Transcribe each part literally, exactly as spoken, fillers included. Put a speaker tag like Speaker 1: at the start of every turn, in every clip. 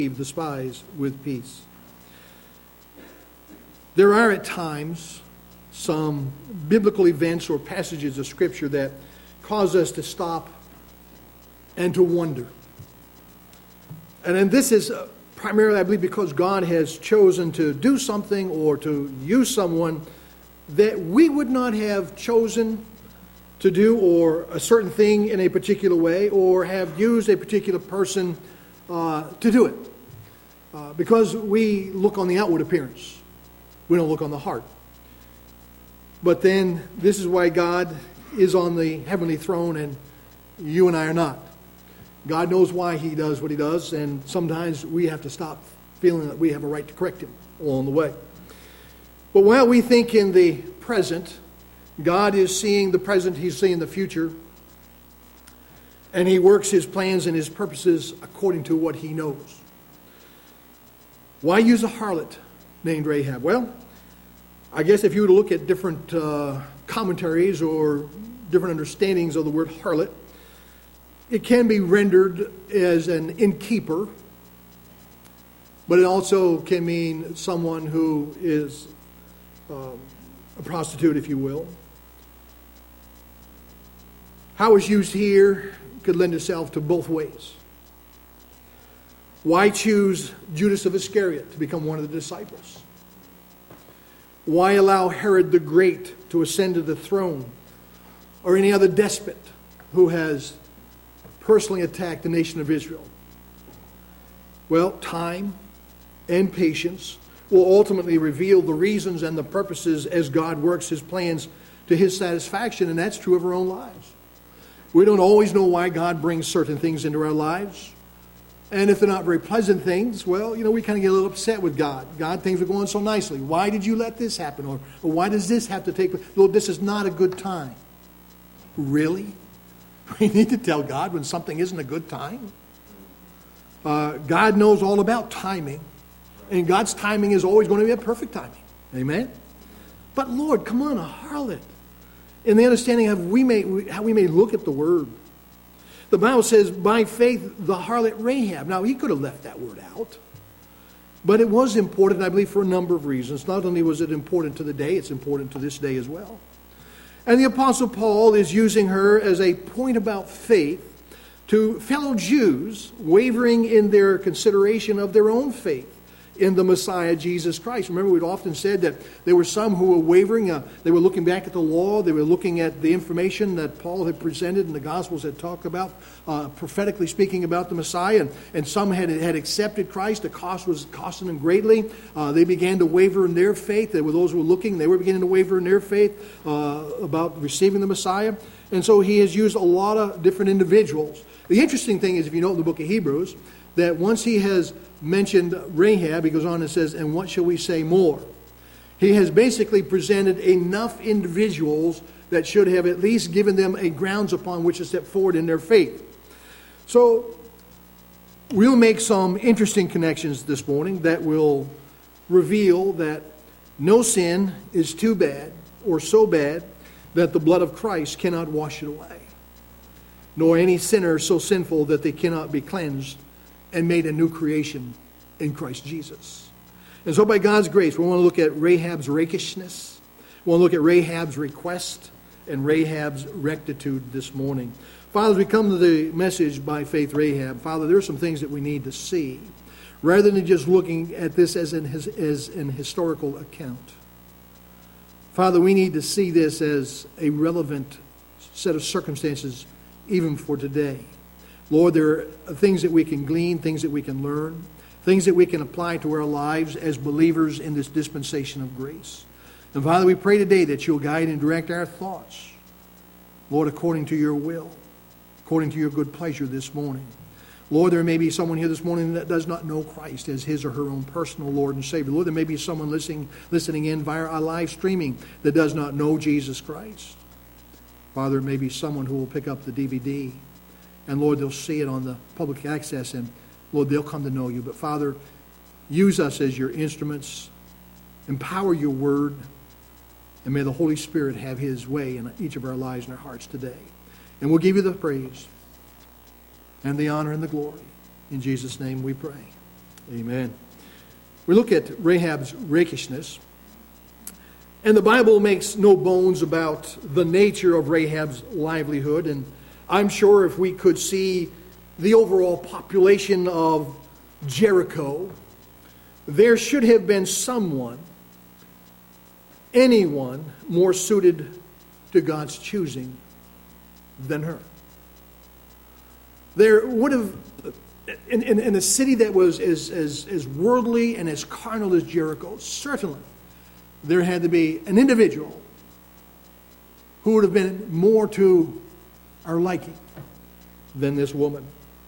Speaker 1: the spies with peace. There are at times some biblical events or passages of Scripture that cause us to stop and to wonder. And then this is primarily, I believe, because God has chosen to do something or to use someone that we would not have chosen to do, or a certain thing in a particular way, or have used a particular person uh, to do it. Uh, because we look on the outward appearance. We don't look on the heart. But then, this is why God is on the heavenly throne and you and I are not. God knows why He does what He does, and sometimes we have to stop feeling that we have a right to correct Him along the way. But while we think in the present, God is seeing the present, He's seeing the future, and He works His plans and His purposes according to what He knows. Why use a harlot named Rahab? Well, I guess if you were to look at different uh, commentaries or different understandings of the word harlot, it can be rendered as an innkeeper, but it also can mean someone who is um, a prostitute, if you will. How it's used here could lend itself to both ways. Why choose Judas of Iscariot to become one of the disciples? Why allow Herod the Great to ascend to the throne, or any other despot who has personally attacked the nation of Israel? Well, time and patience will ultimately reveal the reasons and the purposes as God works His plans to His satisfaction, and that's true of our own lives. We don't always know why God brings certain things into our lives. And if they're not very pleasant things, well, you know, we kind of get a little upset with God. God, things are going so nicely. Why did you let this happen? Or, or why does this have to take place? Lord, this is not a good time. Really? We need to tell God when something isn't a good time? Uh, God knows all about timing. And God's timing is always going to be a perfect timing. Amen? But Lord, come on, a harlot. In the understanding of we may, how we may look at the word. The Bible says, by faith, the harlot Rahab. Now, he could have left that word out. But it was important, I believe, for a number of reasons. Not only was it important to the day, it's important to this day as well. And the Apostle Paul is using her as a point about faith to fellow Jews wavering in their consideration of their own faith in the Messiah, Jesus Christ. Remember, we'd often said that there were some who were wavering. Uh, they were looking back at the law. They were looking at the information that Paul had presented and the Gospels had talked about, uh, prophetically speaking about the Messiah. And, and some had, had accepted Christ. The cost was costing them greatly. Uh, they began to waver in their faith. There were those who were looking. They were beginning to waver in their faith uh, about receiving the Messiah. And so he has used a lot of different individuals. The interesting thing is, if you know in the book of Hebrews, that once he has mentioned Rahab, he goes on and says, and what shall we say more? He has basically presented enough individuals that should have at least given them a grounds upon which to step forward in their faith. So we'll make some interesting connections this morning that will reveal that no sin is too bad or so bad that the blood of Christ cannot wash it away, nor any sinner so sinful that they cannot be cleansed and made a new creation in Christ Jesus. And so by God's grace, we want to look at Rahab's rakishness. We want to look at Rahab's request and Rahab's rectitude this morning. Father, as we come to the message by faith Rahab, Father, there are some things that we need to see, rather than just looking at this as an, as an historical account. Father, we need to see this as a relevant set of circumstances even for today. Lord, there are things that we can glean, things that we can learn, things that we can apply to our lives as believers in this dispensation of grace. And Father, we pray today that you'll guide and direct our thoughts, Lord, according to your will, according to your good pleasure this morning. Lord, there may be someone here this morning that does not know Christ as his or her own personal Lord and Savior. Lord, there may be someone listening, listening in via our live streaming that does not know Jesus Christ. Father, there may be someone who will pick up the D V D. And Lord, they'll see it on the public access, and Lord, they'll come to know you. But Father, use us as your instruments. Empower your word. And may the Holy Spirit have his way in each of our lives and our hearts today. And we'll give you the praise and the honor and the glory. In Jesus' name we pray. Amen. We look at Rahab's rakishness, and the Bible makes no bones about the nature of Rahab's livelihood. And I'm sure if we could see the overall population of Jericho, there should have been someone, anyone, more suited to God's choosing than her. There would have, in, in, in a city that was as, as, as worldly and as carnal as Jericho, certainly there had to be an individual who would have been more to our liking than this woman.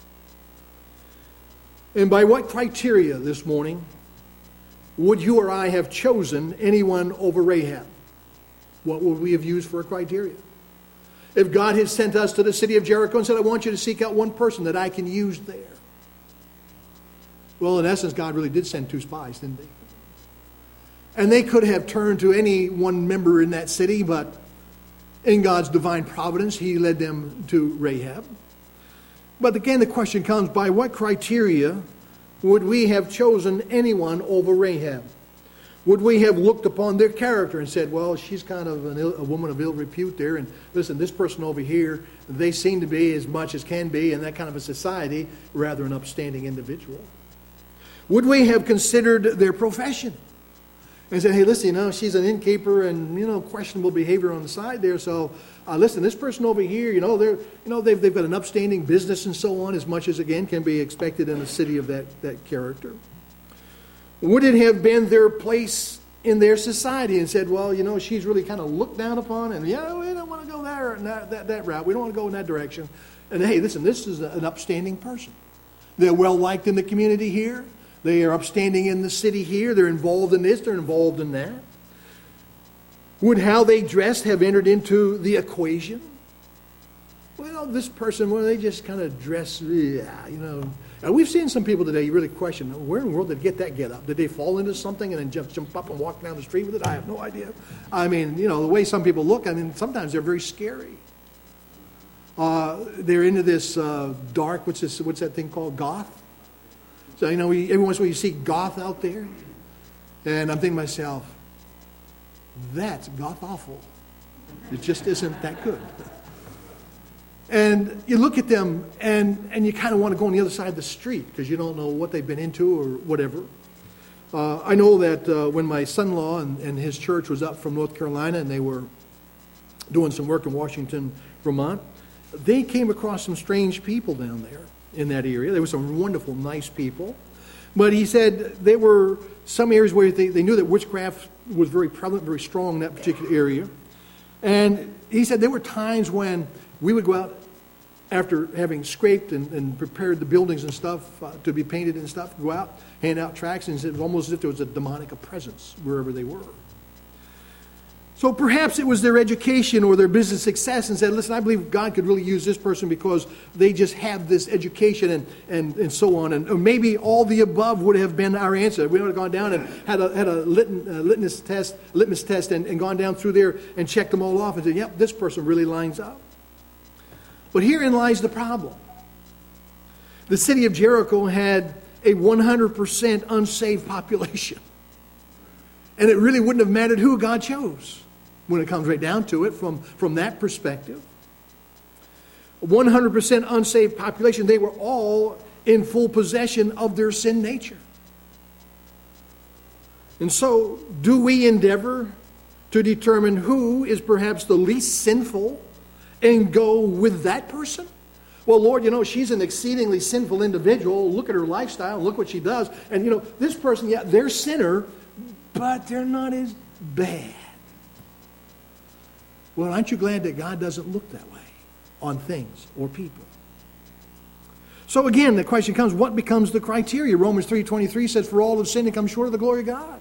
Speaker 1: And by what criteria this morning would you or I have chosen anyone over Rahab? What would we have used for a criteria? If God had sent us to the city of Jericho and said, I want you to seek out one person that I can use there. Well, in essence, God really did send two spies, didn't he? And they could have turned to any one member in that city, but in God's divine providence, he led them to Rahab. But again, the question comes, by what criteria would we have chosen anyone over Rahab? Would we have looked upon their character and said, well, she's kind of an Ill, a woman of ill repute there, and listen, this person over here, they seem to be as much as can be in that kind of a society, rather an upstanding individual? Would we have considered their profession and said, hey, listen, you know, she's an innkeeper and, you know, questionable behavior on the side there, so uh, listen, this person over here, you know, they're, you know, they've, they've got an upstanding business and so on, as much as, again, can be expected in a city of that, that character. Would it have been their place in their society and said, well, you know, she's really kind of looked down upon, and yeah, we don't want to go there, that, that, that route. We don't want to go in that direction. And hey, listen, this is an upstanding person. They're well liked in the community here. They are upstanding in the city here. They're involved in this. They're involved in that. Would how they dressed have entered into the equation? Well, this person, well, they just kind of dress, yeah, you know. And we've seen some people today, you really question, where in the world did they get that get up? Did they fall into something and then just jump up and walk down the street with it? I have no idea. I mean, you know, the way some people look, I mean, sometimes they're very scary. Uh, they're into this uh, dark, what's this? What's that thing called? Goth? So, you know, we, every once in a while you see goth out there. And I'm thinking to myself, that's goth awful. It just isn't that good. And you look at them, and, and you kind of want to go on the other side of the street because you don't know what they've been into or whatever. Uh, I know that uh, when my son-in-law and, and his church was up from North Carolina and they were doing some work in Washington, Vermont, they came across some strange people down there in that area. There were some wonderful, nice people. But he said there were some areas where they, they knew that witchcraft was very prevalent, very strong in that particular area. And he said there were times when we would go out after having scraped and, and prepared the buildings and stuff uh, to be painted and stuff, go out, hand out tracts, and it was almost as if there was a demonic presence wherever they were. So perhaps it was their education or their business success and said, listen, I believe God could really use this person because they just have this education and, and, and so on. And or maybe all the above would have been our answer. We would have gone down and had a, had a litmus, uh, litmus test, litmus test and, and gone down through there and checked them all off and said, yep, this person really lines up. But herein lies the problem. The city of Jericho had a one hundred percent unsaved population. And it really wouldn't have mattered who God chose when it comes right down to it from, from that perspective. one hundred percent unsaved population, they were all in full possession of their sin nature. And so, do we endeavor to determine who is perhaps the least sinful and go with that person? Well, Lord, you know, she's an exceedingly sinful individual. Look at her lifestyle. Look what she does. And, you know, this person, yeah, they're sinner, but they're not as bad. Well, aren't you glad that God doesn't look that way on things or people? So again, the question comes, what becomes the criteria? Romans three twenty-three says, for all have sinned and come short of the glory of God.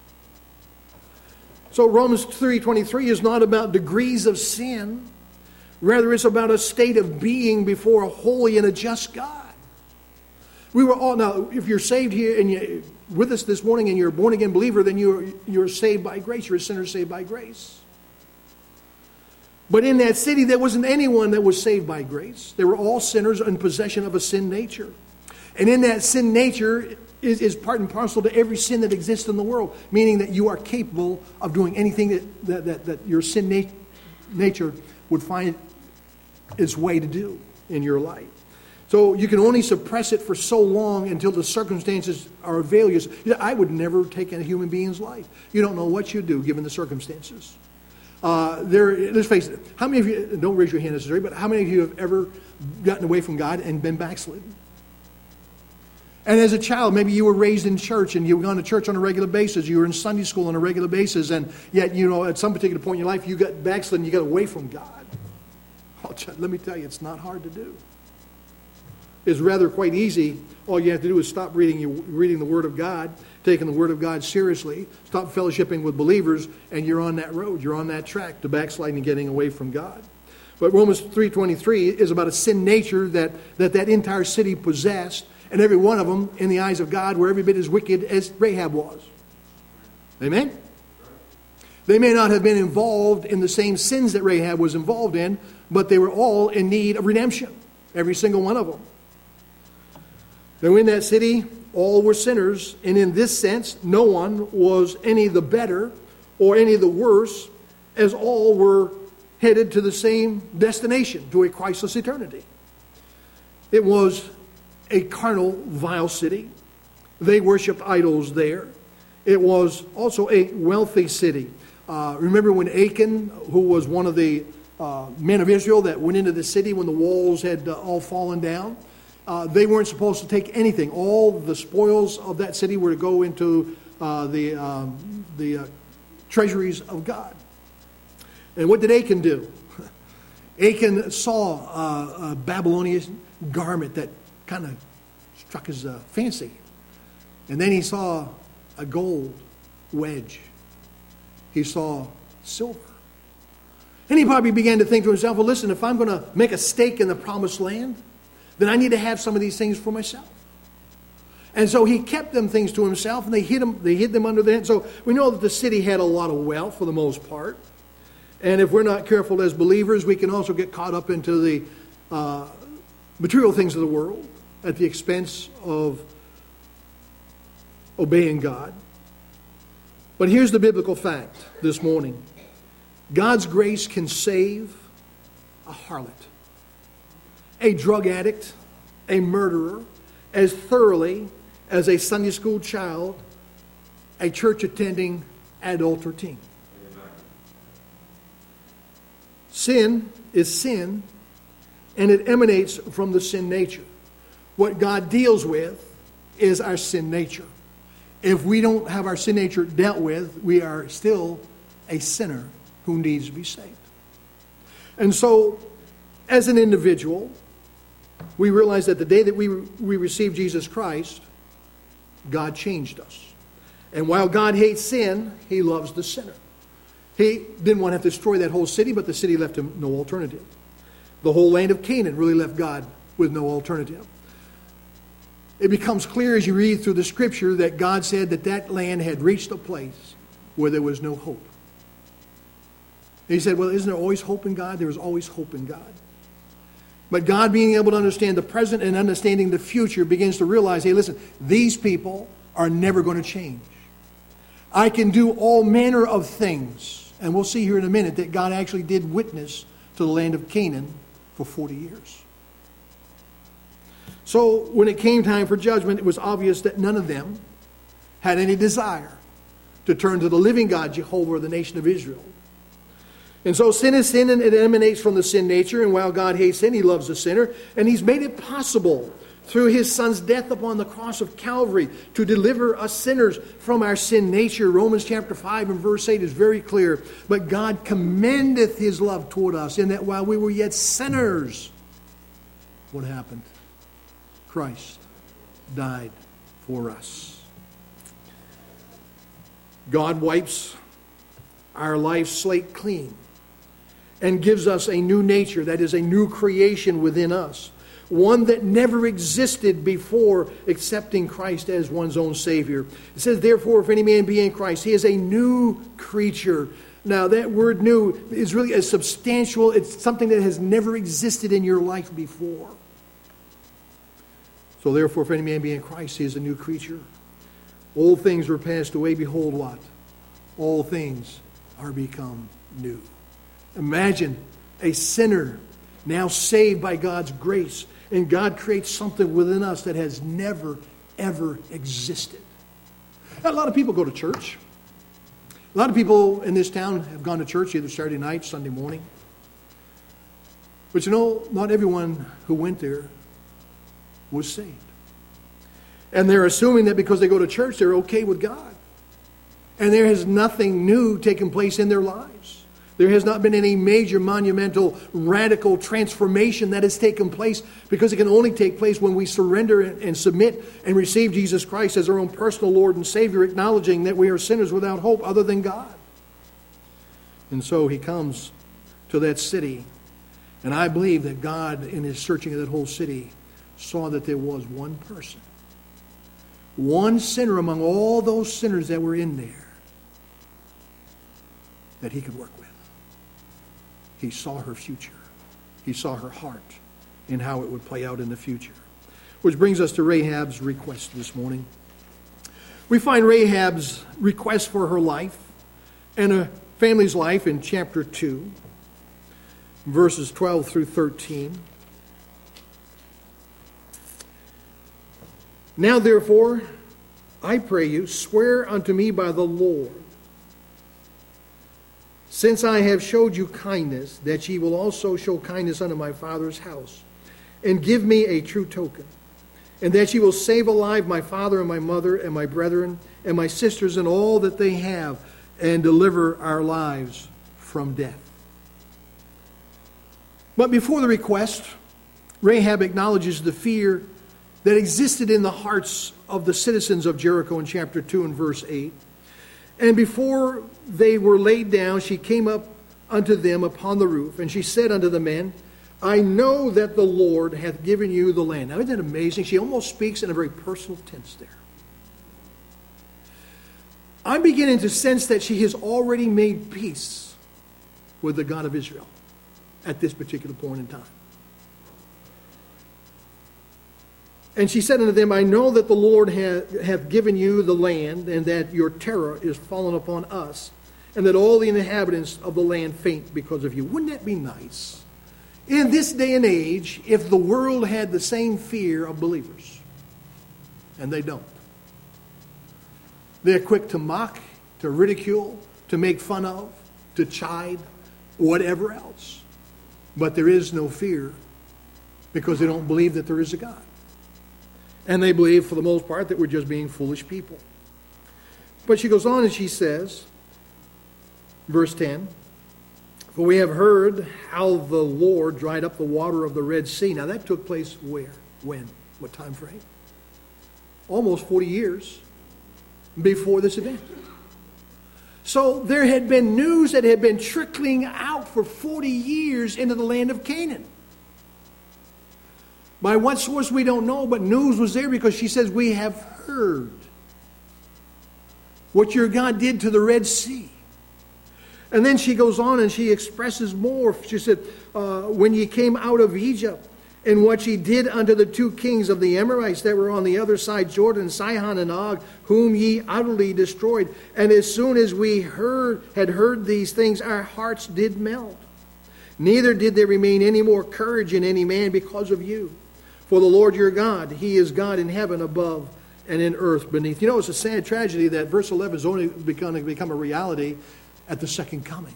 Speaker 1: So Romans three twenty-three is not about degrees of sin. Rather, it's about a state of being before a holy and a just God. We were all, now, if you're saved here and you're with us this morning and you're a born-again believer, then you're, you're saved by grace. You're a sinner saved by grace. But in that city, there wasn't anyone that was saved by grace. They were all sinners in possession of a sin nature. And in that sin nature, is, is part and parcel to every sin that exists in the world, meaning that you are capable of doing anything that, that, that, that your sin nat- nature would find its way to do in your life. So you can only suppress it for so long until the circumstances are available. I would never take a human being's life. You don't know what you do given the circumstances. Uh, there, let's face it. How many of you, don't raise your hand necessarily, but how many of you have ever gotten away from God and been backslidden? And as a child, maybe you were raised in church and you were gone to church on a regular basis. You were in Sunday school on a regular basis, and yet, you know, at some particular point in your life, you got backslidden, you got away from God. Oh, let me tell you, it's not hard to do. It's rather quite easy. All you have to do is stop reading you, reading the Word of God, taking the Word of God seriously, stop fellowshipping with believers, and you're on that road. You're on that track to backsliding and getting away from God. But Romans three twenty-three is about a sin nature that, that that entire city possessed, and every one of them, in the eyes of God, were every bit as wicked as Rahab was. Amen? They may not have been involved in the same sins that Rahab was involved in, but they were all in need of redemption. Every single one of them. Now in that city, all were sinners, and in this sense, no one was any the better or any the worse, as all were headed to the same destination, to a Christless eternity. It was a carnal, vile city. They worshipped idols there. It was also a wealthy city. Uh, remember when Achan, who was one of the uh, men of Israel that went into the city when the walls had uh, all fallen down? Uh, they weren't supposed to take anything. All the spoils of that city were to go into uh, the, um, the uh, treasuries of God. And what did Achan do? Achan saw uh, a Babylonian garment that kind of struck his uh, fancy. And then he saw a gold wedge. He saw silver. And he probably began to think to himself, well, listen, if I'm going to make a stake in the promised land, then I need to have some of these things for myself. And so he kept them things to himself, and they hid them, they hid them under the... So we know that the city had a lot of wealth for the most part. And if we're not careful as believers, we can also get caught up into the uh, material things of the world at the expense of obeying God. But here's the biblical fact this morning. God's grace can save a harlot, a drug addict, a murderer, as thoroughly as a Sunday school child, a church-attending adult or teen. Sin is sin, and it emanates from the sin nature. What God deals with is our sin nature. If we don't have our sin nature dealt with, we are still a sinner who needs to be saved. And so, as an individual, we realize that the day that we, we received Jesus Christ, God changed us. And while God hates sin, He loves the sinner. He didn't want to have to destroy that whole city, but the city left Him no alternative. The whole land of Canaan really left God with no alternative. It becomes clear as you read through the Scripture that God said that that land had reached a place where there was no hope. And He said, well, isn't there always hope in God? There is always hope in God. But God, being able to understand the present and understanding the future, begins to realize, hey, listen, these people are never going to change. I can do all manner of things. And we'll see here in a minute that God actually did witness to the land of Canaan for forty years. So when it came time for judgment, it was obvious that none of them had any desire to turn to the living God, Jehovah, or the nation of Israel. And so sin is sin, and it emanates from the sin nature. And while God hates sin, He loves the sinner. And He's made it possible through His Son's death upon the cross of Calvary to deliver us sinners from our sin nature. Romans chapter five and verse eight is very clear. But God commendeth His love toward us in that while we were yet sinners, what happened? Christ died for us. God wipes our life slate clean and gives us a new nature, that is a new creation within us. One that never existed before accepting Christ as one's own Savior. It says, therefore, if any man be in Christ, he is a new creature. Now, that word new is really a substantial, it's something that has never existed in your life before. So therefore, if any man be in Christ, he is a new creature. Old things were passed away. Behold what? All things are become new. Imagine a sinner now saved by God's grace. And God creates something within us that has never, ever existed. A lot of people go to church. A lot of people in this town have gone to church either Saturday night, Sunday morning. But you know, not everyone who went there was saved. And they're assuming that because they go to church, they're okay with God. And there has nothing new taken place in their lives. There has not been any major, monumental, radical transformation that has taken place, because it can only take place when we surrender and submit and receive Jesus Christ as our own personal Lord and Savior, acknowledging that we are sinners without hope other than God. And so he comes to that city, and I believe that God, in his searching of that whole city, saw that there was one person, one sinner among all those sinners that were in there, that he could work with. He saw her future. He saw her heart and how it would play out in the future. Which brings us to Rahab's request this morning. We find Rahab's request for her life and a family's life in chapter two, verses twelve through thirteen. Now therefore, I pray you, swear unto me by the Lord, since I have showed you kindness, that ye will also show kindness unto my father's house, and give me a true token, and that ye will save alive my father and my mother and my brethren and my sisters and all that they have, and deliver our lives from death. But before the request, Rahab acknowledges the fear that existed in the hearts of the citizens of Jericho in chapter two and verse eight. And before they were laid down, she came up unto them upon the roof, and she said unto the men, I know that the Lord hath given you the land. Now, isn't that amazing? She almost speaks in a very personal tense there. I'm beginning to sense that she has already made peace with the God of Israel at this particular point in time. And she said unto them, I know that the Lord hath, hath given you the land, and that your terror is fallen upon us, and that all the inhabitants of the land faint because of you. Wouldn't that be nice? In this day and age, if the world had the same fear of believers, and they don't. They're quick to mock, to ridicule, to make fun of, to chide, whatever else. But there is no fear because they don't believe that there is a God. And they believe, for the most part, that we're just being foolish people. But she goes on and she says, verse ten, for we have heard how the Lord dried up the water of the Red Sea. Now that took place where? When? What time frame? Almost forty years before this event. So there had been news that had been trickling out for forty years into the land of Canaan. By what source we don't know, but news was there because she says, we have heard what your God did to the Red Sea. And then she goes on and she expresses more. She said, uh, when ye came out of Egypt, and what ye did unto the two kings of the Amorites that were on the other side Jordan, Sihon and Og, whom ye utterly destroyed. And as soon as we heard had heard these things, our hearts did melt. Neither did there remain any more courage in any man because of you. For the Lord your God, he is God in heaven above and in earth beneath. You know, it's a sad tragedy that verse eleven is only going to become a reality at the second coming.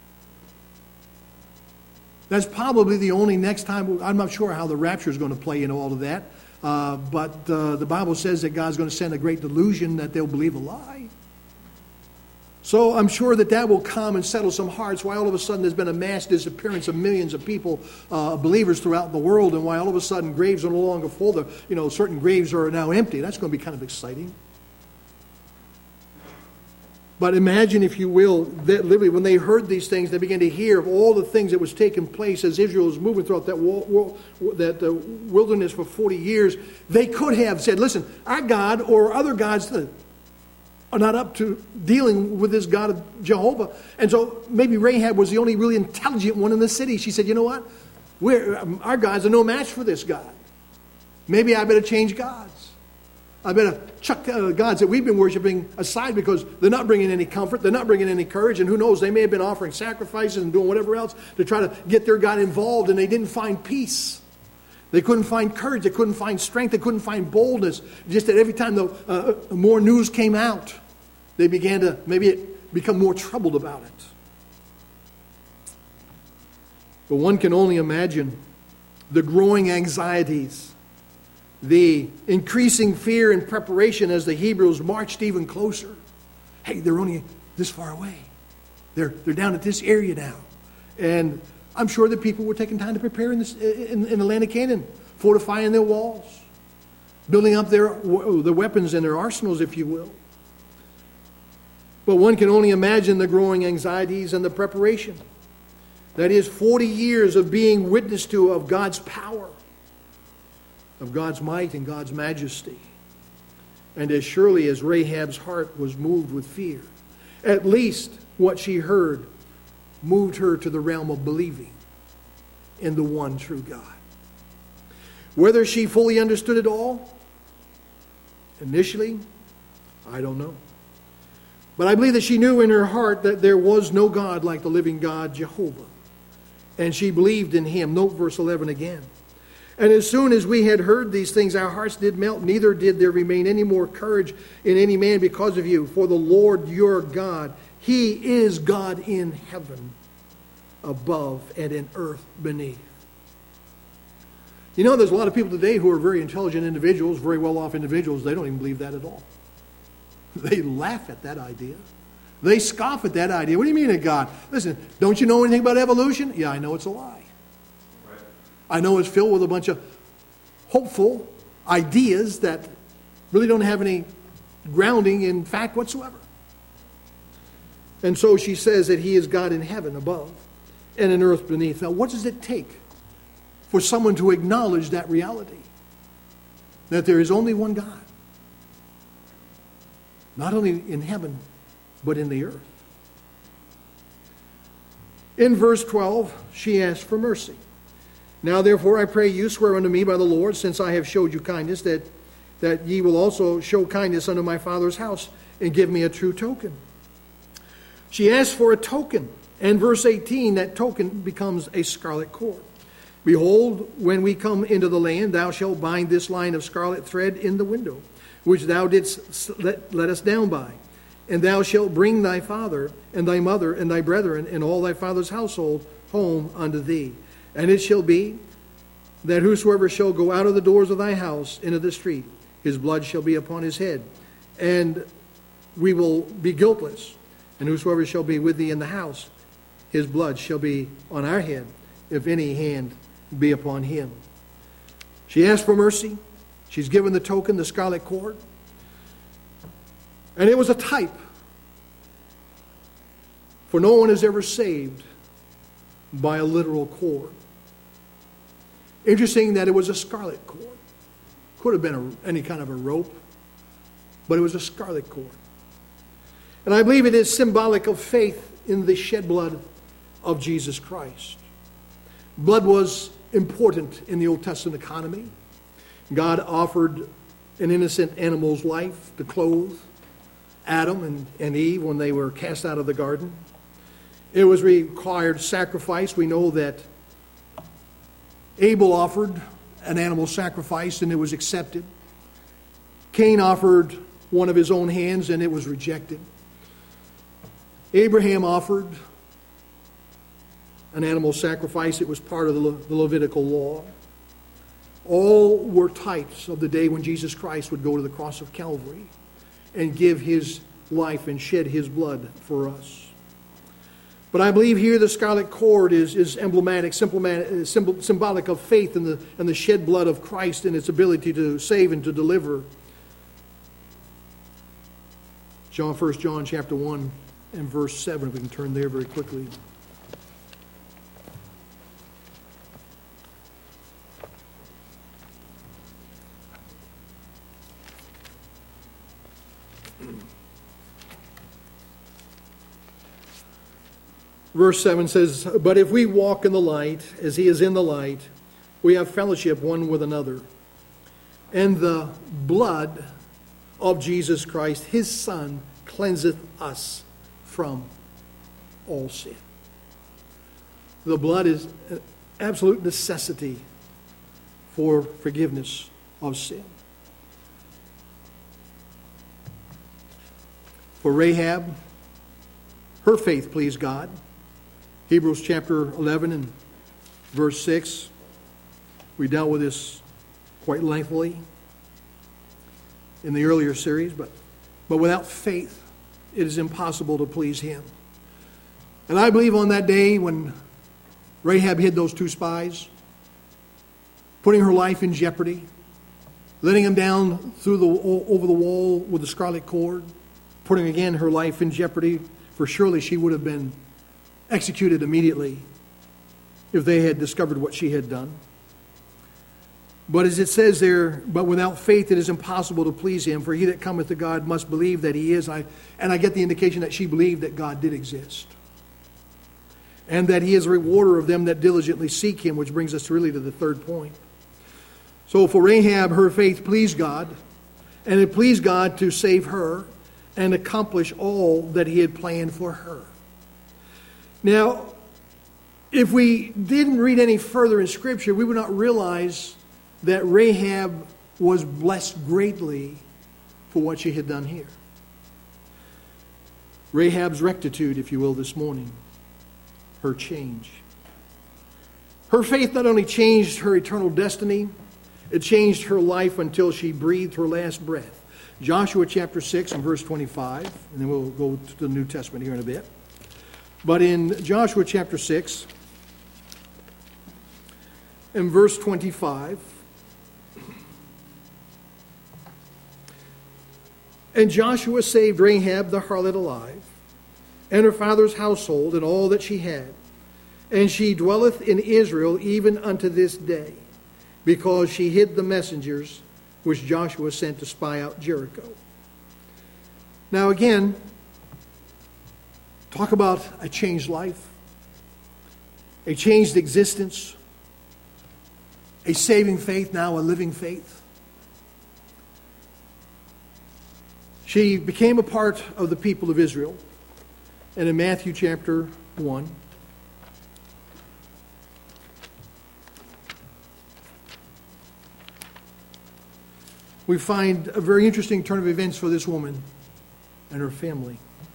Speaker 1: That's probably the only next time. I'm not sure how the rapture is going to play into all of that. Uh, but uh, the Bible says that God's going to send a great delusion that they'll believe a lie. So I'm sure that that will come and settle some hearts, why all of a sudden there's been a mass disappearance of millions of people, uh, believers throughout the world, and why all of a sudden graves are no longer full. The, you know, certain graves are now empty. That's going to be kind of exciting. But imagine, if you will, that literally when they heard these things, they began to hear of all the things that was taking place as Israel was moving throughout that, wall, that uh, wilderness for forty years. They could have said, listen, our God or other gods are not up to dealing with this God of Jehovah. And so maybe Rahab was the only really intelligent one in the city. She said, you know what? We're, our gods are no match for this God. Maybe I better change gods. I better chuck uh, gods that we've been worshiping aside because they're not bringing any comfort. They're not bringing any courage. And who knows, they may have been offering sacrifices and doing whatever else to try to get their God involved, and they didn't find peace. They couldn't find courage. They couldn't find strength. They couldn't find boldness. Just that every time the uh, more news came out, they began to maybe become more troubled about it. But one can only imagine the growing anxieties, the increasing fear and preparation as the Hebrews marched even closer. Hey, they're only this far away. They're, they're down at this area now. And I'm sure that people were taking time to prepare in, this, in, in the land of Canaan, fortifying their walls, building up their, their weapons and their arsenals, if you will. But one can only imagine the growing anxieties and the preparation. That is forty years of being witness to of God's power, of God's might and God's majesty. And as surely as Rahab's heart was moved with fear, at least what she heard moved her to the realm of believing in the one true God. Whether she fully understood it all, initially, I don't know. But I believe that she knew in her heart that there was no God like the living God, Jehovah. And she believed in him. Note verse eleven again. And as soon as we had heard these things, our hearts did melt, neither did there remain any more courage in any man because of you. For the Lord your God, he is God in heaven above and in earth beneath. You know, there's a lot of people today who are very intelligent individuals, very well-off individuals. They don't even believe that at all. They laugh at that idea. They scoff at that idea. What do you mean a God? Listen, don't you know anything about evolution? Yeah, I know it's a lie. Right. I know it's filled with a bunch of hopeful ideas that really don't have any grounding in fact whatsoever. And so she says that he is God in heaven above and in earth beneath. Now, what does it take for someone to acknowledge that reality? That there is only one God. Not only in heaven, but in the earth. In verse twelve, she asked for mercy. Now, therefore, I pray you, swear unto me by the Lord, since I have showed you kindness, that, that ye will also show kindness unto my father's house, and give me a true token. She asked for a token. And verse eighteen, that token becomes a scarlet cord. Behold, when we come into the land, thou shalt bind this line of scarlet thread in the window, which thou didst let, let us down by. And thou shalt bring thy father and thy mother and thy brethren and all thy father's household home unto thee. And it shall be that whosoever shall go out of the doors of thy house into the street, his blood shall be upon his head, and we will be guiltless. And whosoever shall be with thee in the house, his blood shall be on our head, if any hand be upon him. She asked for mercy. She's given the token, the scarlet cord. And it was a type. For no one is ever saved by a literal cord. Interesting that it was a scarlet cord. Could have been a, any kind of a rope, but it was a scarlet cord. And I believe it is symbolic of faith in the shed blood of Jesus Christ. Blood was important in the Old Testament economy. God offered an innocent animal's life to clothe Adam and, and Eve when they were cast out of the garden. It was required sacrifice. We know that Abel offered an animal sacrifice and it was accepted. Cain offered one of his own hands and it was rejected. Abraham offered an animal sacrifice. It was part of the, Le- the Levitical law. All were types of the day when Jesus Christ would go to the cross of Calvary and give his life and shed his blood for us. But I believe here the scarlet cord is, is emblematic, symbol, symbolic of faith in the, in the shed blood of Christ and its ability to save and to deliver. John, First John chapter one and verse seven, if we can turn there very quickly. Verse seven says, but if we walk in the light, as he is in the light, we have fellowship one with another. And the blood of Jesus Christ, his Son, cleanseth us from all sin. The blood is an absolute necessity for forgiveness of sin. For Rahab, her faith pleased God. Hebrews chapter eleven and verse six. We dealt with this quite lengthily in the earlier series, but, but without faith, it is impossible to please him. And I believe on that day when Rahab hid those two spies, putting her life in jeopardy, letting them down through the over the wall with the scarlet cord, putting again her life in jeopardy, for surely she would have been executed immediately if they had discovered what she had done. But as it says there, but without faith it is impossible to please him, for he that cometh to God must believe that he is. I, and I get the indication that she believed that God did exist, and that he is a rewarder of them that diligently seek him, which brings us really to the third point. So for Rahab, her faith pleased God, and it pleased God to save her and accomplish all that he had planned for her. Now, if we didn't read any further in Scripture, we would not realize that Rahab was blessed greatly for what she had done here. Rahab's rectitude, if you will, this morning, her change. Her faith not only changed her eternal destiny, it changed her life until she breathed her last breath. Joshua chapter six and verse twenty-five, and then we'll go to the New Testament here in a bit. But in Joshua chapter six and verse twenty-five, and Joshua saved Rahab the harlot alive, and her father's household, and all that she had. And she dwelleth in Israel even unto this day, because she hid the messengers which Joshua sent to spy out Jericho. Now again, talk about a changed life, a changed existence, a saving faith, now a living faith. She became a part of the people of Israel. And in Matthew chapter one, we find a very interesting turn of events for this woman and her family.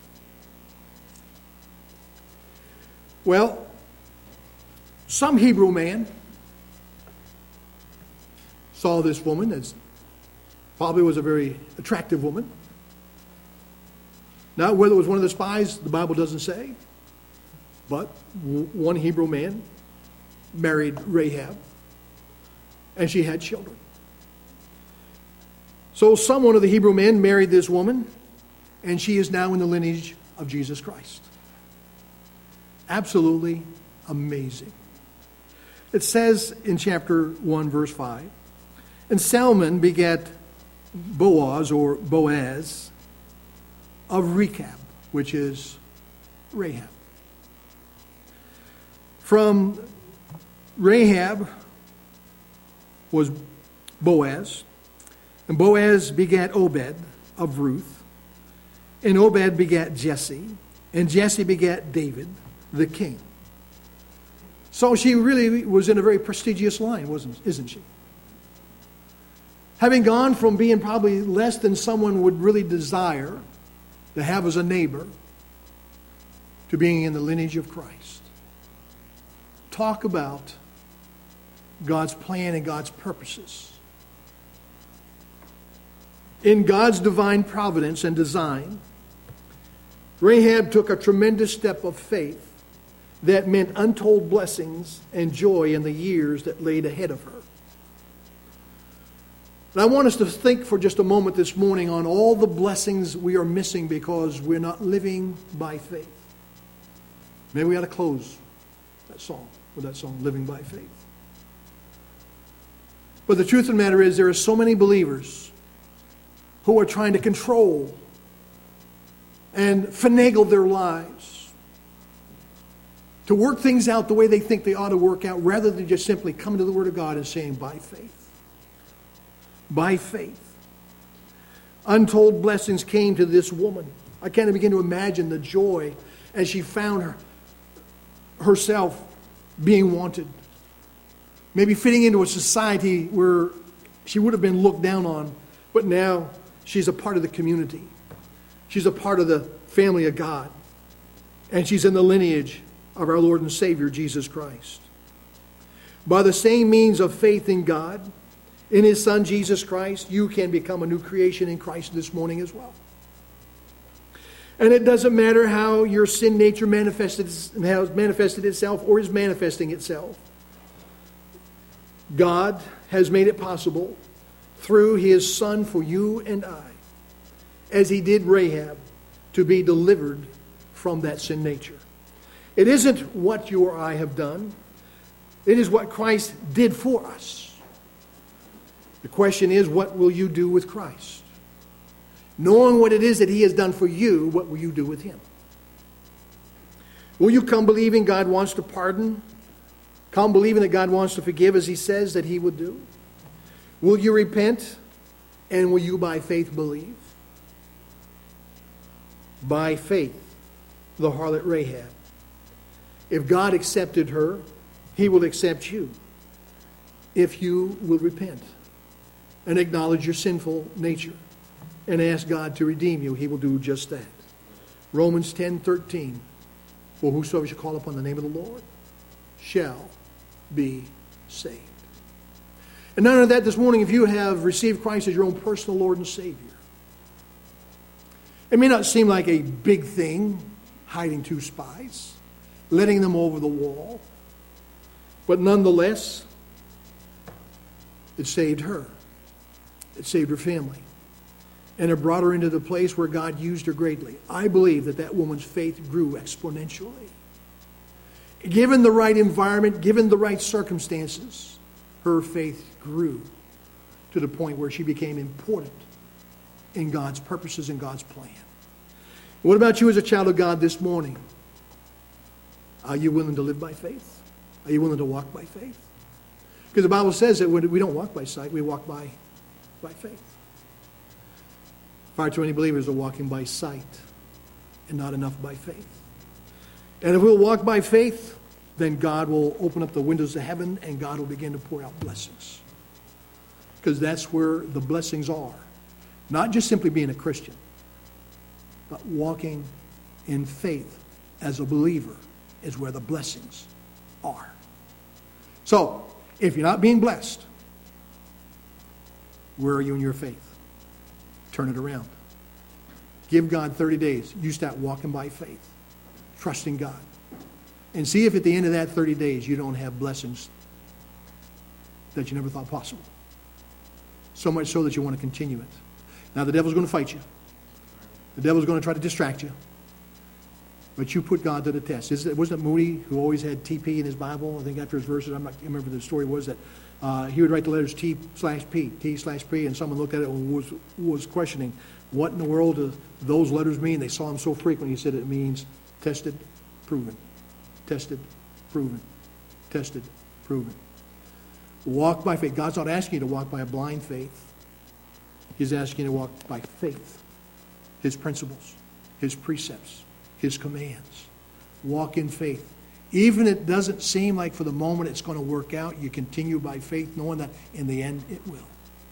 Speaker 1: Well, some Hebrew man saw this woman as probably was a very attractive woman. Now, whether it was one of the spies, the Bible doesn't say. But one Hebrew man married Rahab, and she had children. So someone of the Hebrew men married this woman, and she is now in the lineage of Jesus Christ. Absolutely amazing. It says in chapter one, verse five, and Salmon begat Boaz, or Boaz, of Rechab, which is Rahab. From Rahab was Boaz, and Boaz begat Obed of Ruth, and Obed begat Jesse, and Jesse begat David, the king. So she really was in a very prestigious line, wasn't, isn't she? Having gone from being probably less than someone would really desire to have as a neighbor, to being in the lineage of Christ. Talk about God's plan and God's purposes. In God's divine providence and design, Rahab took a tremendous step of faith that meant untold blessings and joy in the years that laid ahead of her. And I want us to think for just a moment this morning on all the blessings we are missing because we're not living by faith. Maybe we ought to close that song with that song, Living by Faith. But the truth of the matter is there are so many believers who are trying to control and finagle their lives to work things out the way they think they ought to work out rather than just simply coming to the Word of God and saying by faith. by faith. Untold blessings came to this woman. I can't begin to imagine the joy as she found her, herself being wanted. Maybe fitting into a society where she would have been looked down on, but now she's a part of the community. She's a part of the family of God. And she's in the lineage of our Lord and Savior, Jesus Christ. By the same means of faith in God, in His Son, Jesus Christ, you can become a new creation in Christ this morning as well. And it doesn't matter how your sin nature manifested, has manifested itself or is manifesting itself. God has made it possible through His Son for you and I, as He did Rahab, to be delivered from that sin nature. It isn't what you or I have done. It is what Christ did for us. The question is, what will you do with Christ? Knowing what it is that He has done for you, what will you do with Him? Will you come believing God wants to pardon? Come believing that God wants to forgive as He says that He would do? Will you repent? And will you by faith believe? By faith, the harlot Rahab. If God accepted her, He will accept you. If you will repent and acknowledge your sinful nature and ask God to redeem you, He will do just that. Romans ten thirteen. For whosoever shall call upon the name of the Lord shall be saved. And none of that this morning, if you have received Christ as your own personal Lord and Savior. It may not seem like a big thing, hiding two spies, letting them over the wall. But nonetheless, it saved her. It saved her family. And it brought her into the place where God used her greatly. I believe that that woman's faith grew exponentially. Given the right environment, given the right circumstances, her faith grew to the point where she became important in God's purposes and God's plan. What about you as a child of God this morning? Are you willing to live by faith? Are you willing to walk by faith? Because the Bible says that we don't walk by sight, we walk by, by faith. Far too many believers are walking by sight and not enough by faith. And if we'll walk by faith, then God will open up the windows of heaven and God will begin to pour out blessings. Because that's where the blessings are. Not just simply being a Christian, but walking in faith as a believer is where the blessings are. So, if you're not being blessed, where are you in your faith? Turn it around. Give God thirty days. You start walking by faith, trusting God. And see if at the end of that thirty days you don't have blessings that you never thought possible. So much so that you want to continue it. Now the devil's going to fight you. The devil's going to try to distract you. But you put God to the test. Wasn't it Moody who always had T P in his Bible? I think after his verses, I'm not, I can't remember the story was that uh, he would write the letters T slash P, T slash P, and someone looked at it and was, was questioning, what in the world do those letters mean? They saw them so frequently. He said it means tested, proven. Tested, proven. Tested, proven. Walk by faith. God's not asking you to walk by a blind faith. He's asking you to walk by faith. His principles, His precepts, His commands. Walk in faith. Even if it doesn't seem like for the moment it's going to work out, you continue by faith knowing that in the end it will.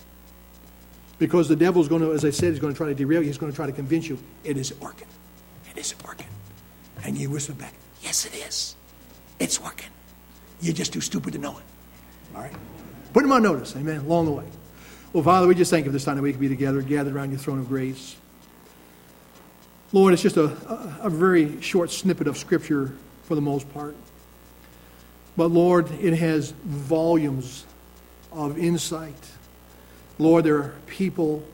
Speaker 1: Because the devil's going to, as I said, he's going to try to derail you. He's going to try to convince you it isn't working. It isn't working. And you whisper back, yes it is. It's working. You're just too stupid to know it. All right? Put him on notice. Amen. Along the way. Well, Father, we just thank you for this time that we can be together, gathered around your throne of grace. Lord, it's just a, a, a very short snippet of Scripture for the most part. But Lord, it has volumes of insight. Lord, there are people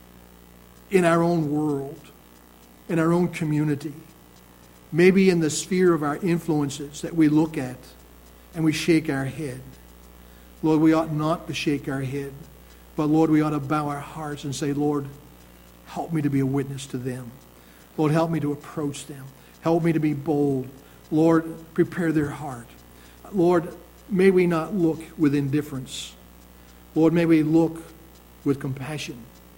Speaker 1: in our own world, in our own community, maybe in the sphere of our influences that we look at and we shake our head. Lord, we ought not to shake our head, but Lord, we ought to bow our hearts and say, Lord, help me to be a witness to them. Lord, help me to approach them. Help me to be bold. Lord, prepare their heart. Lord, may we not look with indifference. Lord, may we look with compassion,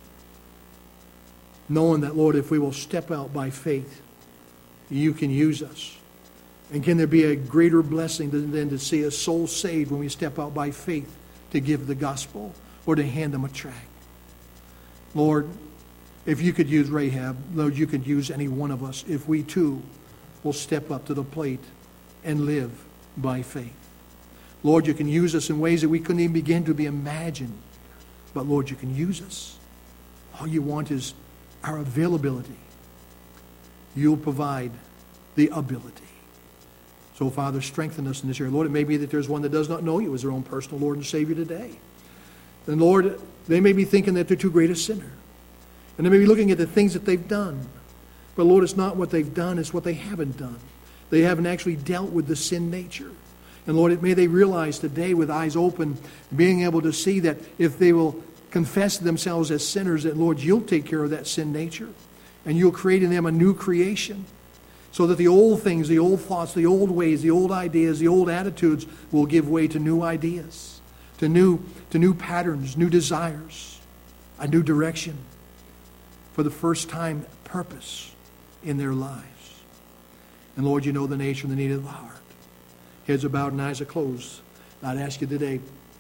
Speaker 1: knowing that, Lord, if we will step out by faith, you can use us. And can there be a greater blessing than, than to see a soul saved when we step out by faith to give the gospel or to hand them a tract? Lord, if you could use Rahab, Lord, you could use any one of us if we too will step up to the plate and live by faith. Lord, you can use us in ways that we couldn't even begin to be imagined. But Lord, you can use us. All you want is our availability. You'll provide the ability. So, Father, strengthen us in this area. Lord, it may be that there's one that does not know you as their own personal Lord and Savior today. And Lord, they may be thinking that they're too great a sinner. And they may be looking at the things that they've done. But Lord, it's not what they've done, it's what they haven't done. They haven't actually dealt with the sin nature. And Lord, may they realize today with eyes open, being able to see that if they will confess themselves as sinners, that Lord, you'll take care of that sin nature. And you'll create in them a new creation. So that the old things, the old thoughts, the old ways, the old ideas, the old attitudes will give way to new ideas, to new, to new patterns, new desires, a new direction. For the first time, purpose in their lives. And Lord, you know the nature and the need of the heart. Heads are bowed and eyes are closed. I'd ask you today,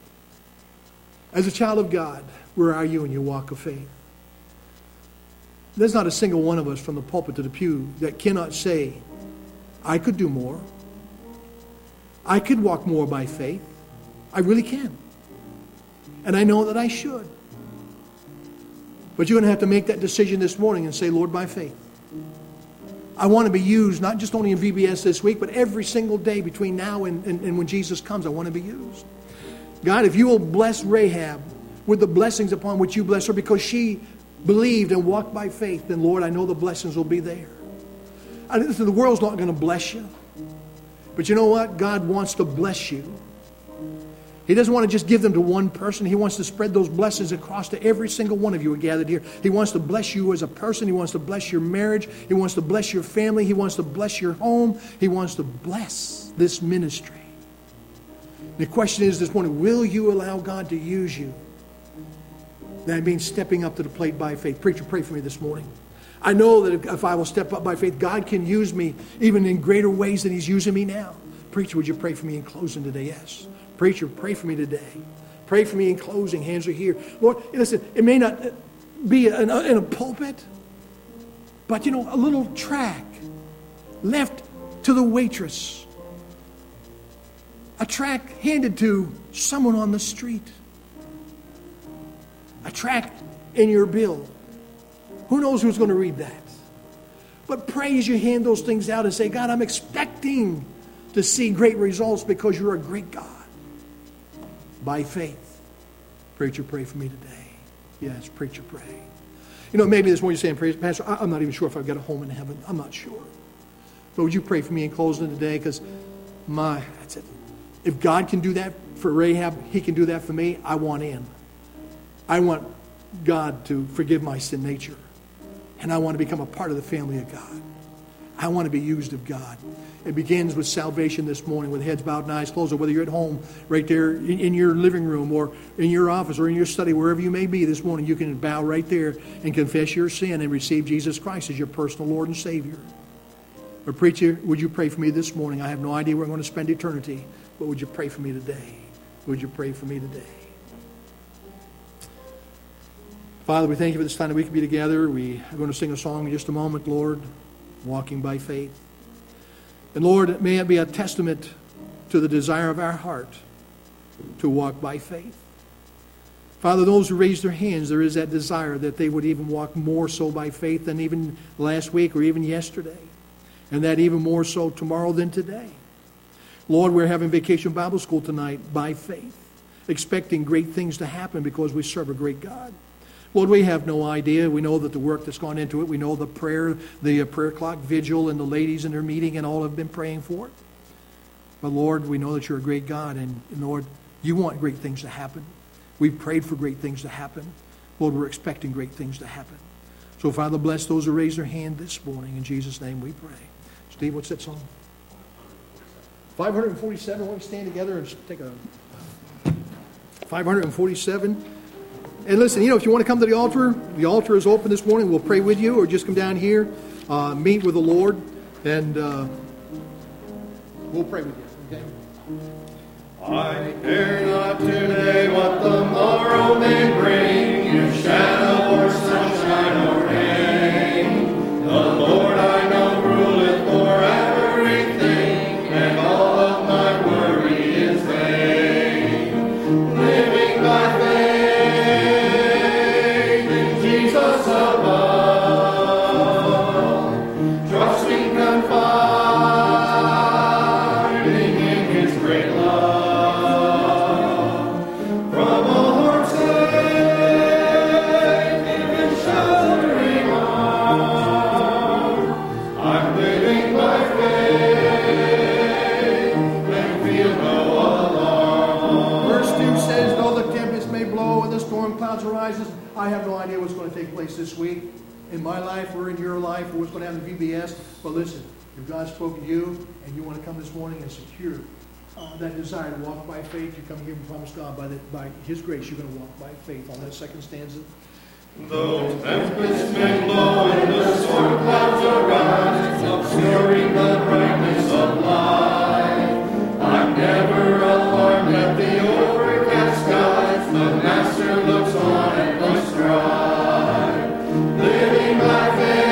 Speaker 1: as a child of God, where are you in your walk of faith? There's not a single one of us from the pulpit to the pew that cannot say, I could do more. I could walk more by faith. I really can. And I know that I should. But you're going to have to make that decision this morning and say, Lord, by faith, I want to be used, not just only in V B S this week, but every single day between now and, and, and when Jesus comes, I want to be used. God, if you will bless Rahab with the blessings upon which you bless her because she believed and walked by faith, then Lord, I know the blessings will be there. I, listen, the world's not going to bless you. But you know what? God wants to bless you. He doesn't want to just give them to one person. He wants to spread those blessings across to every single one of you who are gathered here. He wants to bless you as a person. He wants to bless your marriage. He wants to bless your family. He wants to bless your home. He wants to bless this ministry. The question is this morning, will you allow God to use you? That means stepping up to the plate by faith. Preacher, pray for me this morning. I know that if I will step up by faith, God can use me even in greater ways than He's using me now. Preacher, would you pray for me in closing today? Yes. Preacher, pray for me today. Pray for me in closing. Hands are here. Lord, listen, it may not be in a, in a pulpit, but, you know, a little tract left to the waitress. A tract handed to someone on the street. A tract in your bill. Who knows who's going to read that? But pray as you hand those things out and say, God, I'm expecting to see great results because you're a great God. By faith. Preacher, pray for me today. Yes, preacher, pray. You know, maybe this morning you're saying, Pastor, I'm not even sure if I've got a home in heaven. I'm not sure. But would you pray for me in closing today? Because my, that's it. If God can do that for Rahab, He can do that for me. I want in. I want God to forgive my sin nature. And I want to become a part of the family of God. I want to be used of God. It begins with salvation this morning with heads bowed and eyes closed, or whether you're at home, right there in, in your living room or in your office or in your study, wherever you may be this morning, you can bow right there and confess your sin and receive Jesus Christ as your personal Lord and Savior. Or preacher, would you pray for me this morning? I have no idea where I'm going to spend eternity, but would you pray for me today? Would you pray for me today? Father, we thank you for this time that we can be together. We are going to sing a song in just a moment, Lord, walking by faith. And Lord, may it be a testament to the desire of our heart to walk by faith. Father, those who raise their hands, there is that desire that they would even walk more so by faith than even last week or even yesterday. And that even more so tomorrow than today. Lord, we're having Vacation Bible School tonight by faith, expecting great things to happen because we serve a great God. Lord, we have no idea. We know that the work that's gone into it. We know the prayer, the uh, prayer clock vigil and the ladies in their meeting and all have been praying for it. But Lord, we know that you're a great God. And, and Lord, you want great things to happen. We've prayed for great things to happen. Lord, we're expecting great things to happen. So Father, bless those who raise their hand this morning. In Jesus' name we pray. Steve, what's that song? five forty-seven. Why don't we stand together and take a five forty-seven. And listen, you know, if you want to come to the altar, the altar is open this morning. We'll pray with you, or just come down here, uh, meet with the Lord, and uh, we'll pray with you. Okay?
Speaker 2: I care not today what the morrow may bring, if shadow or sunshine or rain. The Lord I know ruleth o'er everything, and all of my worry is vain. Living by faith in Jesus above, trusting, confiding in His great love. From a heart safe in sheltering arms, I'm living by faith and feel no alarm.
Speaker 1: Verse two says, though the tempest may blow and the storm clouds arises, I have no idea what's going to take place this week in my life or in your life or what's going to happen in V B S. But listen, if God's spoken to you and you want to come this morning and secure uh, that desire to walk by faith, you come here and promise God by, the, by His grace you're going to walk by faith. On that second stanza.
Speaker 2: Though tempests may blow and the storm clouds arise, obscuring the brightness of life, I'm never alarmed at the overcast skies. The Master looks on at my stride. Living by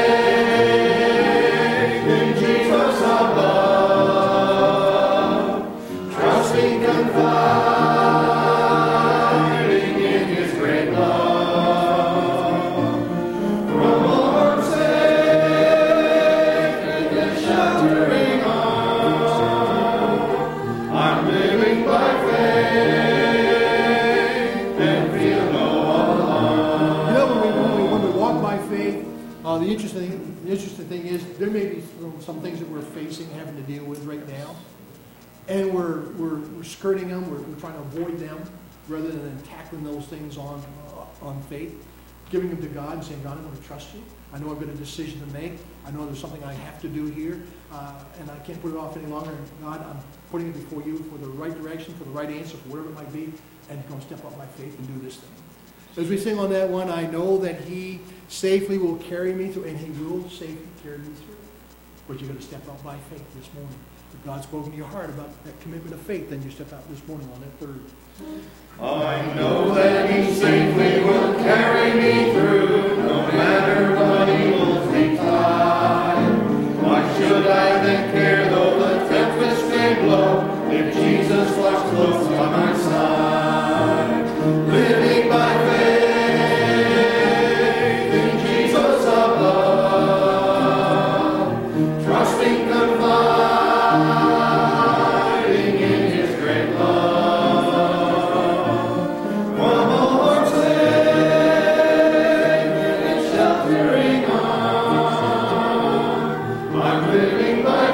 Speaker 2: faith in Jesus above, trusting, confiding in His great love. From a heart safe in His sheltering arms, I'm living by faith and feel no alarm.
Speaker 1: You know, when we, when we, when we walk by faith, uh, the interesting the interesting thing is there may be some, some things that we're facing, having to deal with right now, and we're we're, we're skirting them. We're, we're trying to avoid them rather than tackling those things on uh, on faith, giving them to God and saying, God, I'm going to trust you. I know I've got a decision to make. I know there's something I have to do here, uh, and I can't put it off any longer. And God, I'm putting it before you for the right direction, for the right answer, for whatever it might be, and going to step up my faith and do this thing. As we sing on that one, I know that He safely will carry me through, and He will safely carry me through. But you're going to step out by faith this morning. If God's spoken to your heart about that commitment of faith, then you step out this morning on that third.
Speaker 2: I know that He safely will carry me through, no matter what evils betide. Why should I then care though the tempest may blow, if Jesus walks close by my side? Living by faith in Jesus above, trusting, confiding in His great love. From a heart safe in sheltering arms, I'm living by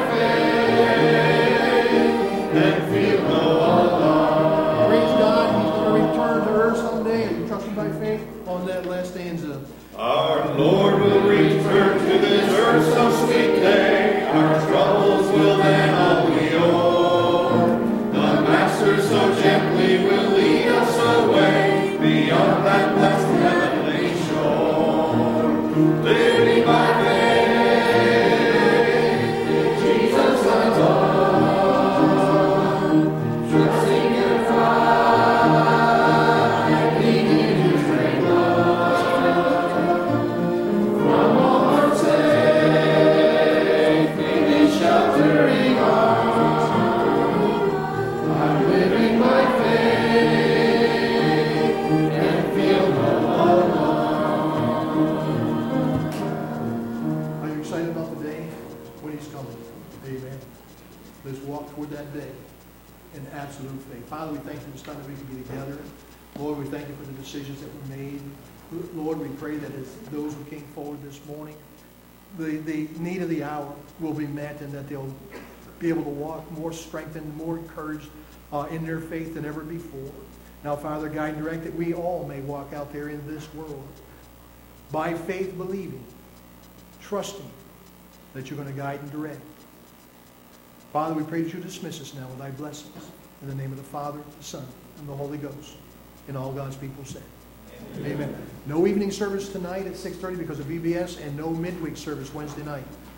Speaker 2: faith and feel no alarm.
Speaker 1: Praise God, He's going to return to earth someday, and trusting by faith on that last stanza.
Speaker 2: Our Lord will return to this earth some sweet day. Our troubles will then all be o'er. The Master so gently will lead us away beyond that blessed heavenly shore. Living by faith in Jesus I love, trusting and finding in His great love. From a heart safe in His sheltering arms, I'm living by faith and feel no alarm.
Speaker 1: Are you excited about the day when He's coming? Amen. Let's walk toward that day in absolute faith. Father, we thank you for this time that we can be together. Lord, we thank you for the decisions that were made. Lord, we pray that as those who came forward this morning, the, the need of the hour will be met, and that they'll be able to walk more strengthened, more encouraged uh, in their faith than ever before. Now, Father, guide and direct that we all may walk out there in this world by faith, believing, trusting that you're going to guide and direct. Father, we pray that you dismiss us now with thy blessings. In the name of the Father, the Son, and the Holy Ghost. And all God's people say. Amen. No evening service tonight at six thirty because of V B S, and no midweek service Wednesday night.